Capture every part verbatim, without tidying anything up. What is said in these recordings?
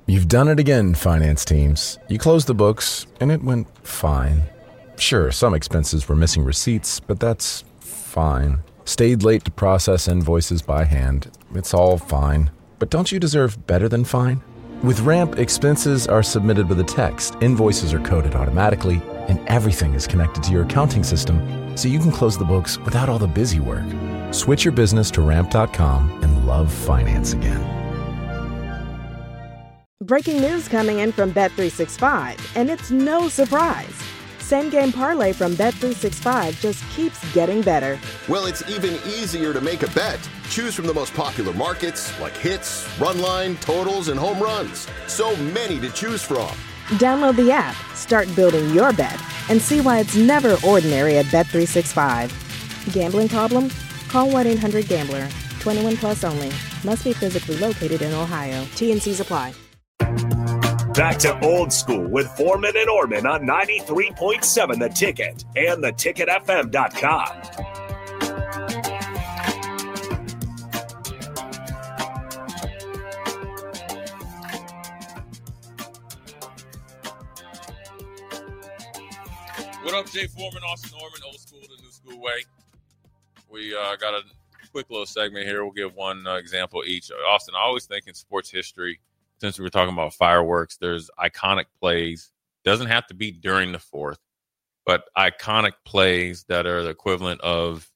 You've done it again, finance teams. You closed the books, and it went fine. Sure, some expenses were missing receipts, but that's fine. Stayed late to process invoices by hand. It's all fine. But don't you deserve better than fine? With Ramp, expenses are submitted with a text, invoices are coded automatically, and everything is connected to your accounting system, so you can close the books without all the busy work. Switch your business to ramp dot com and love finance again. Breaking news coming in from Bet three sixty-five, and it's no surprise. Same Game Parlay from Bet three sixty-five just keeps getting better. Well, it's even easier to make a bet. Choose from the most popular markets like hits, run line, totals, and home runs. So many to choose from. Download the app, start building your bet, and see why it's never ordinary at Bet three sixty-five. Gambling problem? Call one eight hundred gambler. twenty-one plus only. Must be physically located in Ohio. T and C's apply. Back to Old School with Foreman and Orman on ninety-three point seven The Ticket and the ticket f m dot com. What up, Jay Foreman, Austin Norman, Old School, the New School Way. We uh, got a quick little segment here. We'll give one uh, example each. Austin, I always think in sports history, since we were talking about fireworks, there's iconic plays. Doesn't have to be during the fourth, but iconic plays that are the equivalent of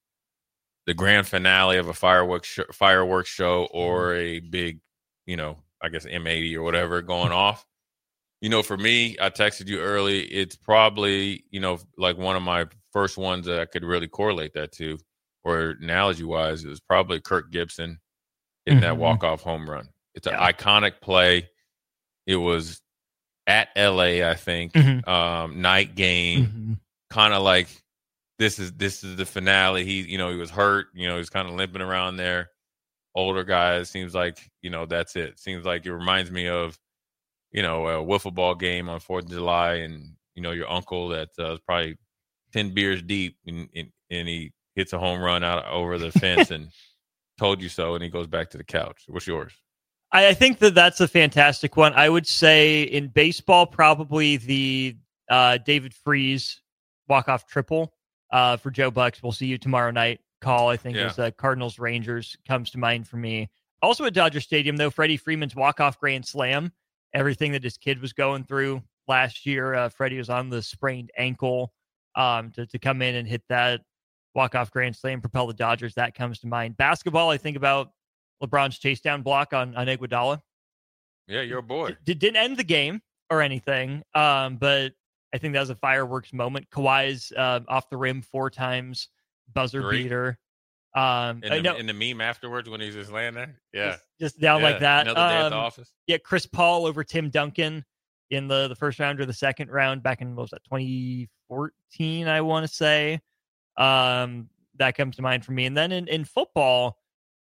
the grand finale of a fireworks sh- fireworks show or a big, you know, I guess M eighty or whatever going off. You know, for me, I texted you early. It's probably, you know, like one of my first ones that I could really correlate that to, or analogy-wise, it was probably Kirk Gibson hitting mm-hmm. that walk-off home run. It's an yeah. iconic play. It was at L A, I think, mm-hmm. um, night game, mm-hmm. kind of like this is this is the finale. He, you know, he was hurt. You know, he's kind of limping around there. Older guy. It seems like, you know, that's it. Seems like it reminds me of, you know, a wiffle ball game on fourth of July, and you know your uncle that uh, was probably ten beers deep, and, and, and he hits a home run out over the fence and told you so, and he goes back to the couch. What's yours? I think that that's a fantastic one. I would say in baseball, probably the uh, David Freese walk-off triple uh, for Joe Bucks. We'll see you tomorrow night. Call, I think, yeah. is uh, Cardinals Rangers comes to mind for me. Also at Dodger Stadium, though, Freddie Freeman's walk-off grand slam. Everything that his kid was going through last year, uh, Freddie was on the sprained ankle. Um, to to come in and hit that walk-off grand slam, propel the Dodgers. That comes to mind. Basketball, I think about LeBron's chase down block on, on Iguodala. Yeah, your boy. It didn't end the game or anything, um, but I think that was a fireworks moment. Kawhi's uh, off the rim four times, buzzer Three. beater. Um, in, the, no, in the meme afterwards when he's just laying there? Yeah. Just, just down yeah. like that. Another day um, at the office. Yeah, Chris Paul over Tim Duncan in the, the first round or the second round back in, what was that, twenty fourteen, I want to say. Um, that comes to mind for me. And then in, in football,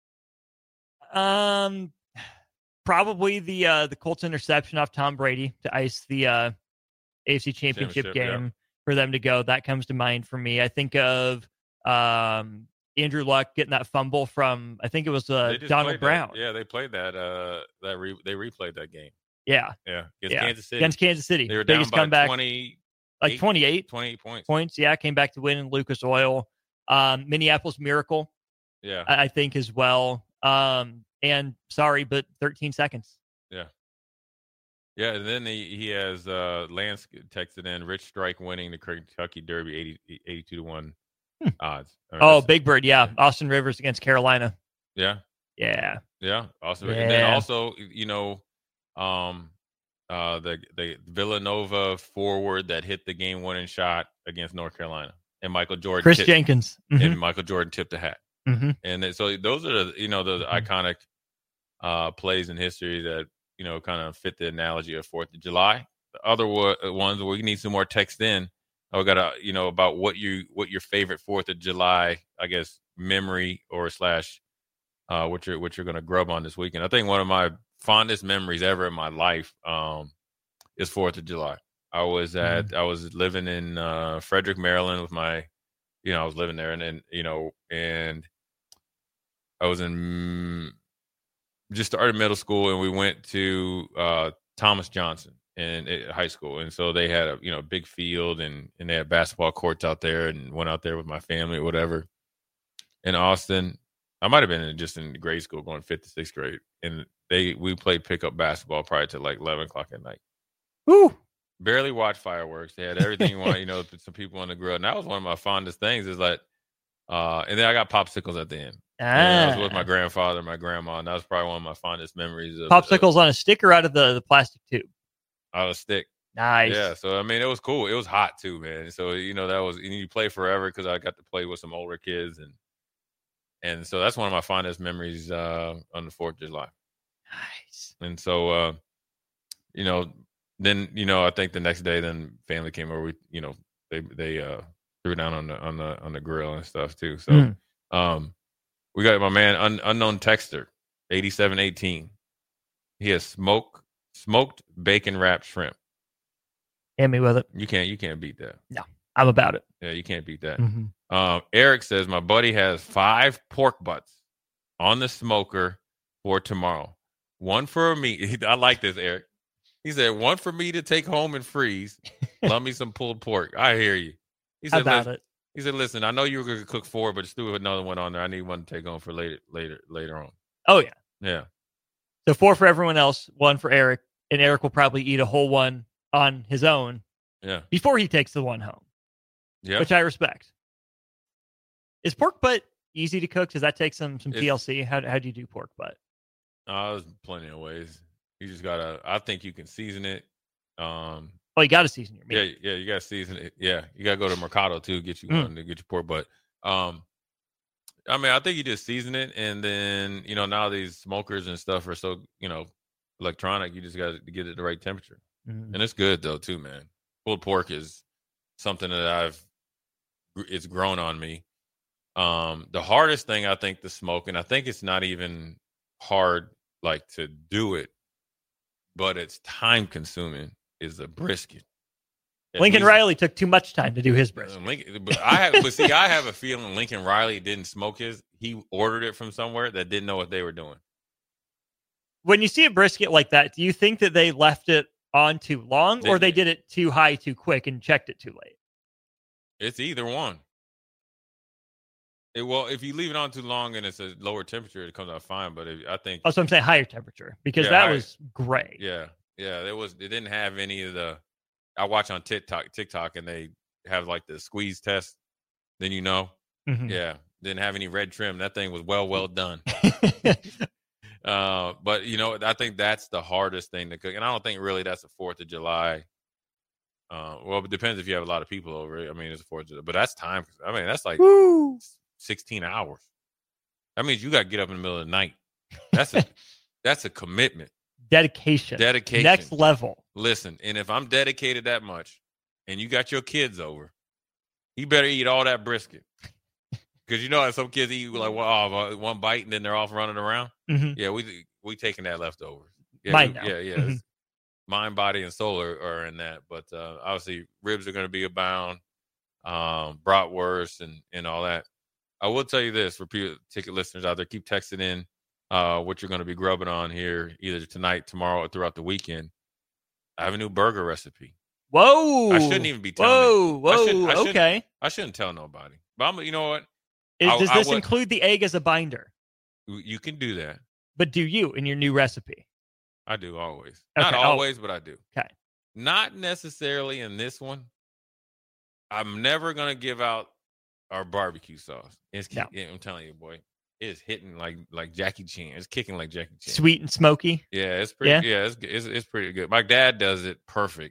Um, probably the uh, the Colts interception off Tom Brady to ice the uh, A F C Championship game yeah. for them to go. That comes to mind for me. I think of um, Andrew Luck getting that fumble from, I think it was uh, Donald Brown. That. Yeah, they played that. Uh, that re- they replayed that game. Yeah, yeah, against yeah. Kansas City. Against Kansas City, they were biggest down by comeback, twenty, like twenty-eight, twenty-eight points. Points, yeah. Came back to win in Lucas Oil. Um, Minneapolis Miracle, yeah, I, I think as well. Um, and sorry, but thirteen seconds. Yeah. Yeah. And then he, he has, uh, Lance texted in Rich Strike winning the Kentucky Derby eighty, eighty-two to one hmm. odds. I mean, oh, Big Bird. Yeah. Austin Rivers against Carolina. Yeah. Yeah. Yeah. Awesome. Yeah. And then also, you know, um, uh, the, the Villanova forward that hit the game winning shot against North Carolina, and Michael Jordan, Chris tipped, Jenkins, mm-hmm. and Michael Jordan tipped the hat. Mm-hmm. And so those are the, you know, the mm-hmm. iconic uh, plays in history that, you know, kind of fit the analogy of fourth of July. The other wo- ones where we need some more text in. I got to, you know, about what you, what your favorite fourth of July, I guess, memory or slash uh, what you're, what you're going to grub on this weekend. I think one of my fondest memories ever in my life um, is fourth of July. I was at, mm-hmm. I was living in uh, Frederick, Maryland with my, you know, I was living there and then, you know, and I was in just started middle school, and we went to uh, Thomas Johnson in, in high school, and so they had a you know big field, and and they had basketball courts out there, and went out there with my family or whatever. In Austin, I might have been in, just in grade school, going fifth to sixth grade, and they we played pickup basketball probably till like eleven o'clock at night. Woo! Barely watched fireworks. They had everything you want, you know, some people on the grill, and that was one of my fondest things. Is like, uh, and then I got popsicles at the end. Ah. And I was with my grandfather, and my grandma, and that was probably one of my fondest memories. Of, Popsicles of, on a stick or out of the, the plastic tube? Out of a stick. Nice. Yeah, so I mean, it was cool. It was hot too, man. So you know, that was you play forever because I got to play with some older kids, and and so that's one of my fondest memories uh, on the Fourth of July. Nice. And so, uh, you know, then you know, I think the next day, then family came over. We, you know, they they uh, threw down on the on the on the grill and stuff too. So, mm. um. We got my man, un, unknown texter, eighty-seven eighteen. He has smoke, smoked bacon wrapped shrimp. Hit me with it. You can't, you can't beat that. No, I'm about it. Yeah, you can't beat that. Mm-hmm. Um, Eric says my buddy has five pork butts on the smoker for tomorrow. One for me. I like this, Eric. He said one for me to take home and freeze. Love me some pulled pork. I hear you. He said, about it. He said, "Listen, I know you were going to cook four, but just do another one on there. I need one to take on for later, later, later on." Oh yeah, yeah. So four for everyone else, one for Eric, and Eric will probably eat a whole one on his own. Yeah. Before he takes the one home. Yeah. Which I respect. Is pork butt easy to cook? Does that take some some T L C? How how do you do pork butt? Uh, there's plenty of ways. You just gotta. I think you can season it. Um. Well, you got to season your meat. Yeah, yeah, you got to season it. Yeah, you got to go to Mercado too, get you mm. one to get your pork butt. Um, I mean, I think you just season it, and then you know now these smokers and stuff are so you know electronic. You just got to get it the right temperature, mm. and it's good though too, man. Pulled pork is something that I've it's grown on me. Um, the hardest thing I think to smoke, and I think it's not even hard like to do it, but it's time consuming. Is a brisket. At Lincoln least, Riley took too much time to do his brisket. Uh, Lincoln, but I have, but see, I have a feeling Lincoln Riley didn't smoke his. He ordered it from somewhere that didn't know what they were doing. When you see a brisket like that, do you think that they left it on too long, they, or they did it too high too quick and checked it too late? It's either one. It, well, if you leave it on too long and it's a lower temperature, it comes out fine. But if, I think. Oh, so I'm saying higher temperature because yeah, that higher, was gray. Yeah. Yeah, there was. It didn't have any of the. I watch on TikTok, TikTok, and they have like the squeeze test. Then you know, mm-hmm. yeah, didn't have any red trim. That thing was well, well done. uh, but you know, I think that's the hardest thing to cook, and I don't think really that's the Fourth of July. Uh, well, it depends if you have a lot of people over. I mean, it's the Fourth of July, but that's time. I mean, that's like Woo! sixteen hours. That means you got to get up in the middle of the night. That's a that's a commitment. Dedication. Dedication. Next level. Listen, and if I'm dedicated that much and you got your kids over, you better eat all that brisket. Because you know how some kids eat like well, oh, one bite and then they're off running around? Mm-hmm. Yeah, we we taking that leftovers. Yeah, Mine we, now. Yeah, yeah. Mm-hmm. Mind, body, and soul are, are in that. But uh, obviously, ribs are going to be abound, um, bratwurst, and, and all that. I will tell you this for people, ticket listeners out there, keep texting in. Uh, what you're going to be grubbing on here either tonight, tomorrow, or throughout the weekend. I have a new burger recipe. Whoa! I shouldn't even be telling. Whoa! you. Whoa! I shouldn't, I shouldn't, okay. I shouldn't tell nobody. But I'm, you know what? Is, I, does I this would, include the egg as a binder? You can do that. But do you in your new recipe? I do always. Okay. Not always, oh. but I do. Okay. Not necessarily in this one. I'm never going to give out our barbecue sauce. It's, no. I'm telling you, boy. It's hitting like like Jackie Chan. It's kicking like Jackie Chan. Sweet and smoky. Yeah, it's pretty. Yeah, yeah it's, it's it's pretty good. My dad does it perfect.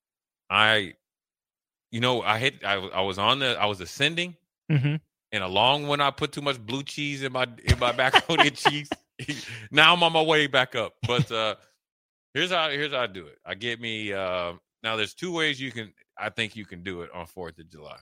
I, you know, I hit. I I was on the. I was ascending, mm-hmm. and along when I put too much blue cheese in my in my macaroni and cheese. Now I'm on my way back up. But uh, here's how here's how I do it. I get me. Uh, now there's two ways you can. I think you can do it on Fourth of July.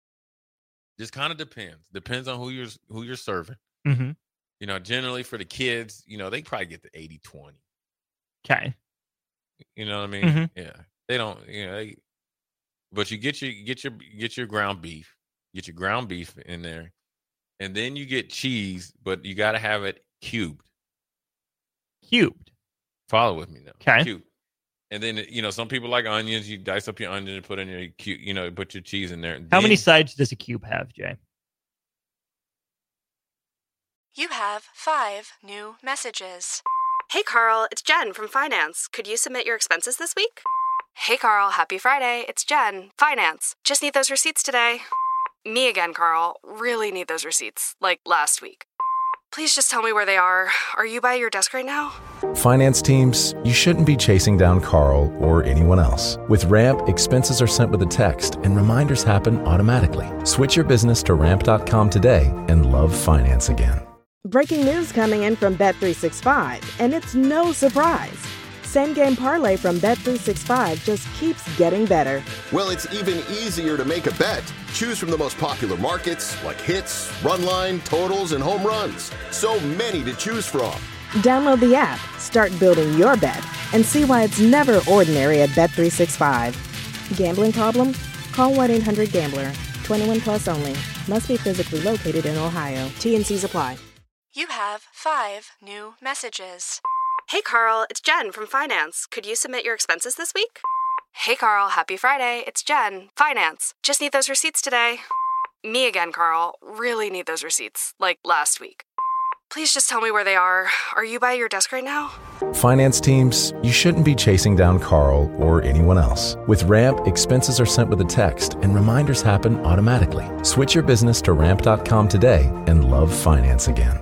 Just kind of depends. Depends on who you're who you're serving. Mm-hmm. You know, generally for the kids, you know, they probably get the eighty twenty. Okay. You know what I mean? Mm-hmm. Yeah. They don't, you know, they, but you get your get your get your ground beef, get your ground beef in there, and then you get cheese, but you got to have it cubed. Cubed. Follow with me now. Okay. Cube. And then, you know, some people like onions. You dice up your onion and put in your cube, you know, put your cheese in there. How Then- many sides does a cube have, Jay? You have five new messages. Hey, Carl, it's Jen from Finance. Could you submit your expenses this week? Hey, Carl, happy Friday. It's Jen, Finance. Just need those receipts today. Me again, Carl. Really need those receipts, like last week. Please just tell me where they are. Are you by your desk right now? Finance teams, you shouldn't be chasing down Carl or anyone else. With Ramp, expenses are sent with a text and reminders happen automatically. Switch your business to ramp dot com today and love finance again. Breaking news coming in from Bet three sixty-five, and it's no surprise. Same game parlay from Bet three sixty-five just keeps getting better. Well, it's even easier to make a bet. Choose from the most popular markets like hits, run line, totals, and home runs. So many to choose from. Download the app, start building your bet, and see why it's never ordinary at Bet three sixty-five. Gambling problem? Call one eight hundred gambler. twenty-one plus only. Must be physically located in Ohio. T and C's apply. You have five new messages. Hey, Carl, it's Jen from Finance. Could you submit your expenses this week? Hey, Carl, happy Friday. It's Jen, Finance. Just need those receipts today. Me again, Carl. Really need those receipts, like last week. Please just tell me where they are. Are you by your desk right now? Finance teams, you shouldn't be chasing down Carl or anyone else. With Ramp, expenses are sent with a text and reminders happen automatically. Switch your business to ramp dot com today and love finance again.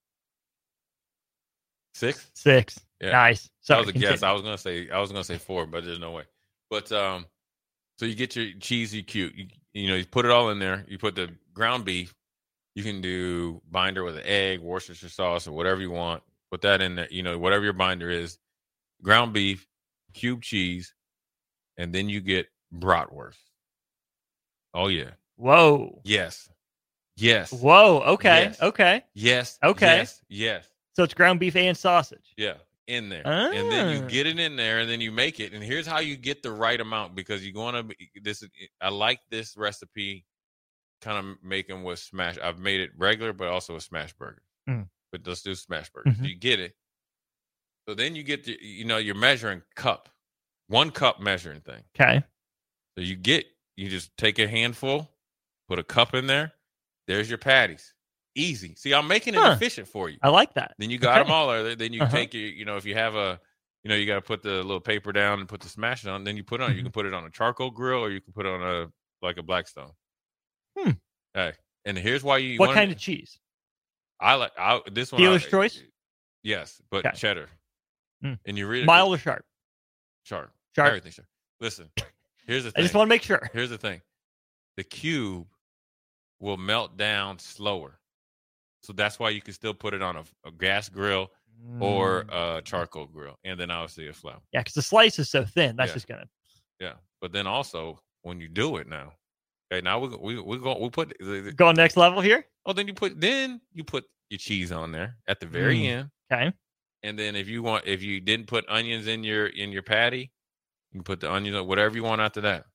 Six? Six. Yeah. Nice. That Sorry, was a continue. guess. I was gonna say I was gonna say four, but there's no way. But um, so you get your cheesy cute. You, you know, you put it all in there. You put the ground beef. You can do binder with an egg, Worcestershire sauce, or whatever you want. Put that in there. You know, whatever your binder is. Ground beef, cube cheese, and then you get bratwurst. Oh yeah. Whoa. Yes. Yes. Whoa. Okay. Yes. Okay. Yes. Okay. Yes. Yes. So it's ground beef and sausage. Yeah, in there. And then you Ah. get it in there and then you make it. And here's how you get the right amount because you're going to this is I like this recipe kind of making with smash. I've made it regular but also a smash burger. Mm. But let's do smash burger. Mhm. So you get it. So then you get the you know you're measuring cup. One cup measuring thing. Okay. So you get you just take a handful, put a cup in there. There's your patties. Easy. See, I'm making it Huh. efficient for you. I like that. Then you got Okay. them all there. Then you Uh-huh. take your, you know, if you have a, you know, you got to put the little paper down and put the smash on. Then you put it on. You Mhm. can put it on a charcoal grill or you can put it on a like a Blackstone. Hmm. Hey, and here's why you. What wanna- kind of cheese? I like I, this one. Dealer's I, choice? Yes, but Okay. cheddar. Hmm. And you really Mild or sharp? sharp. Sharp. Everything sharp. Listen, here's the I thing. just want to make sure. Here's the thing. The cube will melt down slower. So that's why you can still put it on a, a gas grill or Mm. a charcoal grill. And then obviously a flour. Yeah, because the slice is so thin. That's Yeah. just gonna. Yeah. But then also when you do it now, okay, now we we we go we put the, the, Going next level here. oh then you put then you put your cheese on there at the very Mm. end. Okay. And then if you want if you didn't put onions in your in your patty, you can put the onions on whatever you want after that.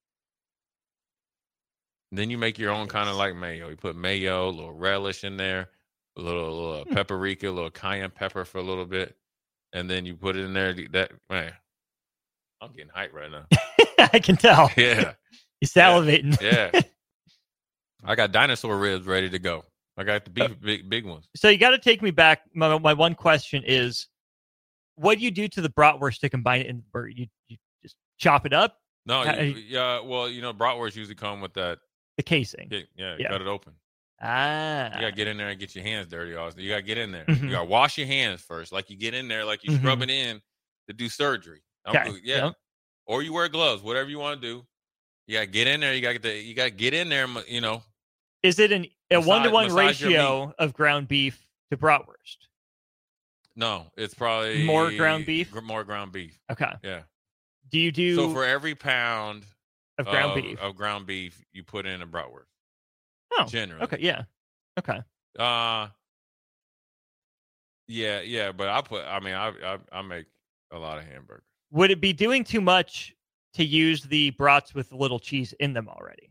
Then you make your own kind of like mayo. You put mayo, a little relish in there, a little, little Hmm. paprika, a little cayenne pepper for a little bit, and then you put it in there. That man, I'm getting hyped right now. I can tell. Yeah, He's salivating. yeah. I got dinosaur ribs ready to go. I got the beef, big, big ones. So you got to take me back. My, my one question is, what do you do to the bratwurst to combine it in the burger? You you just chop it up, No, Uh, you, yeah. Well, you know, bratwurst usually come with that. the casing. Yeah, yeah, Yeah. cut it open. Ah. You gotta get in there and get your hands dirty. Also, you gotta get in there. Mhm. You gotta wash your hands first, like you get in there, like you scrub Mhm. it in to do surgery. I'm Okay. good, yeah, Yep. or you wear gloves, whatever you want to do. You gotta get in there. You gotta get the, you gotta get in there. You know, Is it an a Massage- one to one massage your ratio of ground beef to bratwurst? no, it's probably More ground beef? gr- More ground beef. Okay. Yeah. Do you do So for every pound of ground beef? of ground beef, you put in a bratwurst. Oh, Generally, okay. Yeah. Okay. Uh yeah, yeah, but I put. I mean, I I, I make a lot of hamburgers. Would it be doing too much to use the brats with a little cheese in them already?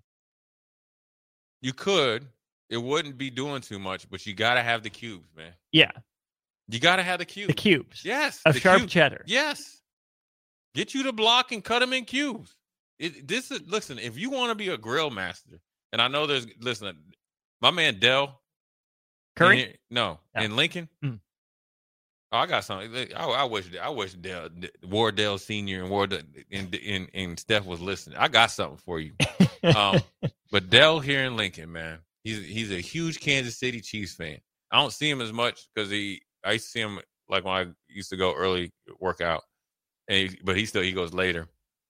You could. It wouldn't be doing too much, but you got to have the cubes, man. Yeah. You got to have the cubes. The cubes. Yes. Of the sharp cubes. cheddar. Yes. Get you the block and cut them in cubes. It, this is listen. If you want to be a grill master, and I know there's listen, my man Dell Curry. in, no, no, in Lincoln. Mm. Oh, I got something. I, I wish I wish Dell, Wardell Senior and Ward and, and and Steph was listening. I got something for you. Um, but Dell here in Lincoln, man, he's he's a huge Kansas City Chiefs fan. I don't see him as much because he. I used to see him like when I used to go early workout, and he, but he still he goes later.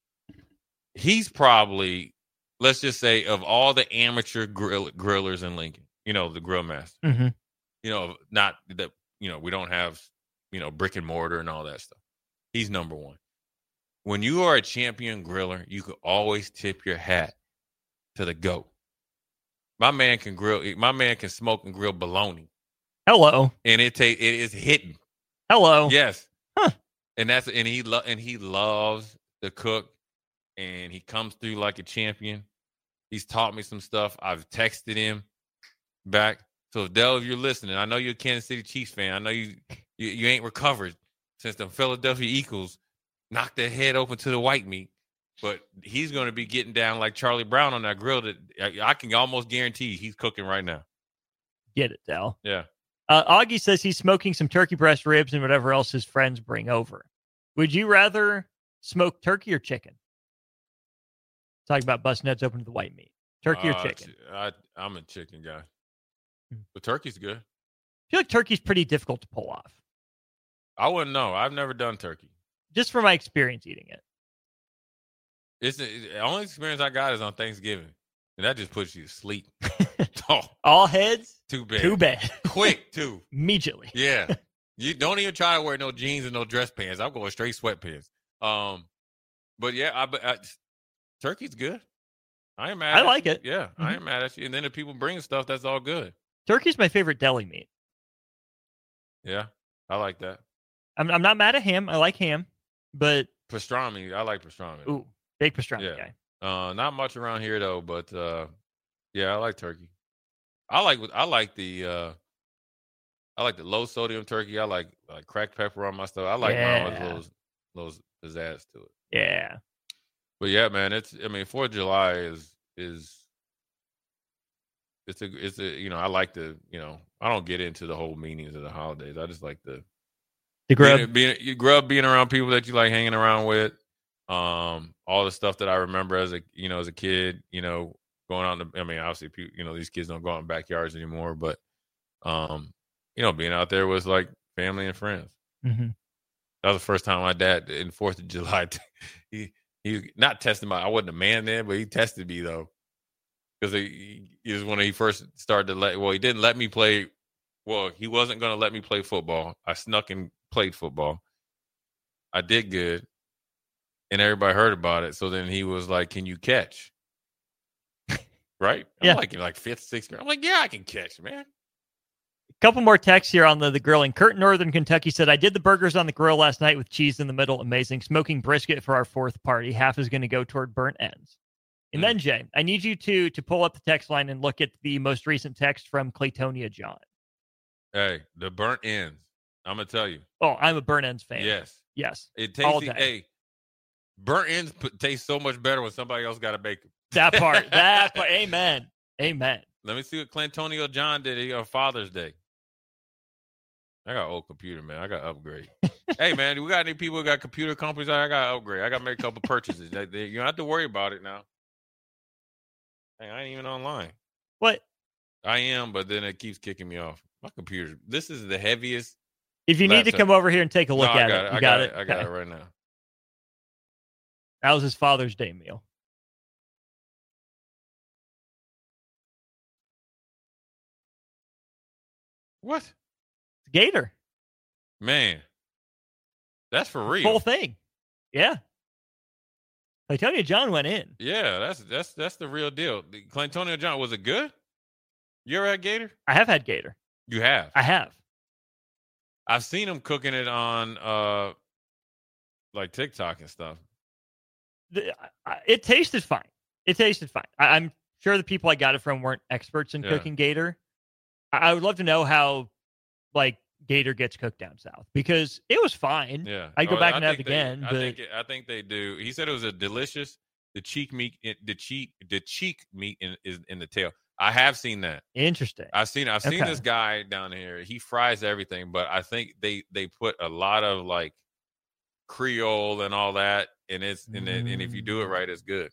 He's probably, let's just say, of all the amateur grill, grillers in Lincoln, you know, the grill master. Mm-hmm. You know, not that, you know, we don't have, you know, brick and mortar and all that stuff. He's number one. When you are a champion griller, you can always tip your hat to the GOAT. My man can grill, my man can smoke and grill bologna. Hello. And it take it is hitting. Hello. Yes. Huh. And that's and he lo- and he loves to cook. And he comes through like a champion. He's taught me some stuff. I've texted him back. So, Dell, if you're listening, I know you're a Kansas City Chiefs fan. I know you you, you ain't recovered since the Philadelphia Eagles knocked their head open to the white meat. But he's going to be getting down like Charlie Brown on that grill. That I, I can almost guarantee he's cooking right now. Get it, Dell. Yeah. Uh, Augie says he's smoking some turkey breast ribs and whatever else his friends bring over. Would you rather smoke turkey or chicken? Talking about busting heads open to the white meat. Turkey uh, or chicken? I, I'm a chicken guy. But turkey's good. I feel like turkey's pretty difficult to pull off. I wouldn't know. I've never done turkey. Just from my experience eating it. It's the, the only experience I got is on Thanksgiving. And that just puts you to sleep. Oh, all heads? Too bad. Too bad. Quick, too. Immediately. Yeah. You don't even try to wear no jeans and no dress pants. I'm going straight sweatpants. Um, But, yeah, I, I turkey's good. I ain't mad I at like you. it. Yeah, mm-hmm. I ain't mad at you. And then if people bring stuff, that's all good. Turkey's my favorite deli meat. Yeah, I like that. I'm I'm not mad at ham. I like ham, but pastrami, I like pastrami. Ooh, big pastrami yeah. guy. Uh, not much around here though, but uh, yeah, I like turkey. I like I like the uh, I like the low sodium turkey. I like like cracked pepper on my stuff. I like yeah. mine with those those pizzazz to it. Yeah. But yeah, man, it's I mean, Fourth of July is is it's a it's a you know I like the you know I don't get into the whole meanings of the holidays. I just like the the grub being, being you grub being around people that you like hanging around with. Um, all the stuff that I remember as a you know as a kid, you know, going out. In the, I mean, obviously, people, you know, these kids don't go out in backyards anymore, but um, you know, being out there was like family and friends. Mm-hmm. That was the first time my dad in Fourth of July. he he not tested my. I wasn't a man then, but he tested me though, because he, he was when he first started to let. Well, he didn't let me play. Well, he wasn't going to let me play football. I snuck and played football. I did good. And everybody heard about it. So then he was like, can you catch? Right? I'm yeah. like, like fifth, sixth grade. I'm like, yeah, I can catch, man. A couple more texts here on the, the grilling. Kurt in Northern Kentucky said, I did the burgers on the grill last night with cheese in the middle. Amazing. Smoking brisket for our fourth party. Half is going to go toward burnt ends. And mm. then, Jay, I need you to to pull up the text line and look at the most recent text from Claytonia John. Hey, the burnt ends. I'm going to tell you. Oh, I'm a burnt ends fan. Yes. Yes. It tastes, hey, burnt ends p- taste so much better when somebody else got to bake them. That part. That part. Amen. Amen. Let me see what Claytonio John did on Father's Day. I got an old computer, man. I got to upgrade. Hey, man, we got any people who got computer companies? I got to upgrade. I got to make a couple purchases. They, they, you don't have to worry about it now. Hey, I ain't even online. What? I am, but then it keeps kicking me off. My computer. This is the heaviest. If you laptop. need to come over here and take a look no, at got it, it. you I got, got it. it. I got okay. it right now. That was his Father's Day meal. What? Gator. Man. That's for real. Whole thing. Yeah. Claytonia John went in. Yeah, that's that's that's the real deal. Claytonia John, was it good? You ever had Gator? I have had Gator. You have? I have. I've seen him cooking it on uh like TikTok and stuff. The, I, it tasted fine. It tasted fine. I, I'm sure the people I got it from weren't experts in Yeah. cooking Gator. I, I would love to know how, like, Gator gets cooked down south because it was fine. Yeah, I go Oh, back I and have it think they- again. I but think it, I think they do. He said it was a delicious. The cheek meat, the cheek, the cheek meat in, is in the tail. I have seen that. Interesting. I've seen. I've seen Okay. this guy down here. He fries everything, but I think they they put a lot of like Creole and all that, and it's and, it, and if you do it right, it's good.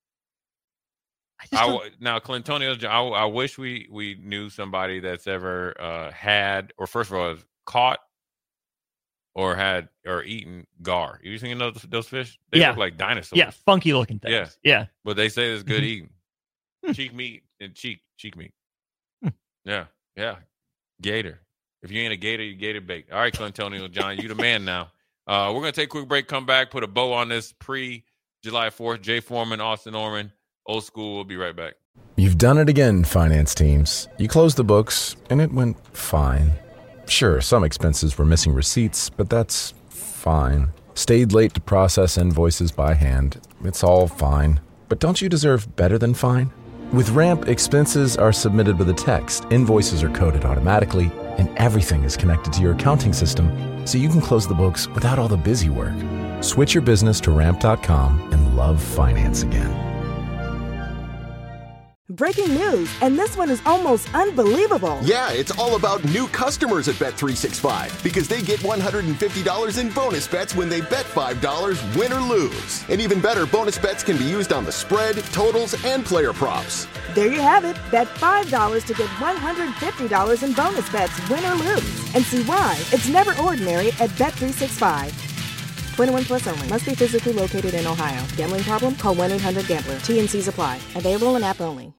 I just I don't- w- now, Clintonio, I, I wish we we knew somebody that's ever uh, had, or first of all, has caught or had or eaten gar. You seen those those fish? They Yeah. look like dinosaurs. yeah, funky looking things. Yeah. Yeah. But they say it's good Mhm. eating. Hmm. Cheek meat and cheek cheek meat. Hmm. Yeah, yeah. Gator. If you ain't a gator, you gator bait. All right, Clintonio John, you the man now. Uh, we're gonna take a quick break, come back, put a bow on this pre July fourth. Jay Foreman, Austin Norman, Old School. We'll be right back. You've done it again, finance teams. You closed the books, and it went fine. Sure, some expenses were missing receipts, but that's fine. Stayed late to process invoices by hand. It's all fine. But don't you deserve better than fine? With Ramp, expenses are submitted with a text, invoices are coded automatically, and everything is connected to your accounting system, so you can close the books without all the busy work. Switch your business to ramp dot com and love finance again. Breaking news, and this one is almost unbelievable. Yeah, it's all about new customers at Bet three sixty-five because they get one hundred fifty dollars in bonus bets when they bet five dollars, win or lose. And even better, bonus bets can be used on the spread, totals, and player props. There you have it. Bet five dollars to get one hundred fifty dollars in bonus bets, win or lose. And see why it's never ordinary at Bet three sixty-five. twenty-one plus only. Must be physically located in Ohio. Gambling problem? Call one eight hundred gambler. T N Cs apply. Available in app only.